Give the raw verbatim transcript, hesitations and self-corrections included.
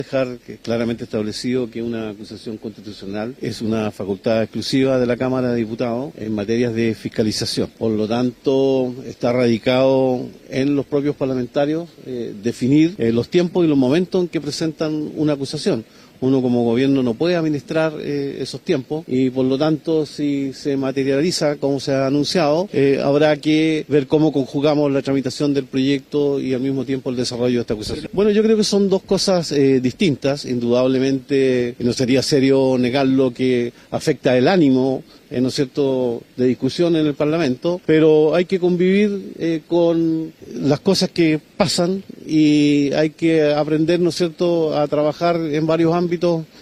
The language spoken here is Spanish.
Dejar que claramente establecido que una acusación constitucional es una facultad exclusiva de la Cámara de Diputados en materias de fiscalización. Por lo tanto, está radicado en los propios parlamentarios eh, definir eh, los tiempos y los momentos en que presentan una acusación. Uno como gobierno no puede administrar eh, esos tiempos y por lo tanto si se materializa como se ha anunciado, eh, habrá que ver cómo conjugamos la tramitación del proyecto y al mismo tiempo el desarrollo de esta acusación. Bueno, yo creo que son dos cosas eh, distintas, indudablemente no sería serio negarlo que afecta el ánimo, eh, ¿no es cierto?, de discusión en el Parlamento, pero hay que convivir eh, con las cosas que pasan y hay que aprender, ¿no es cierto?, a trabajar en varios ámbitos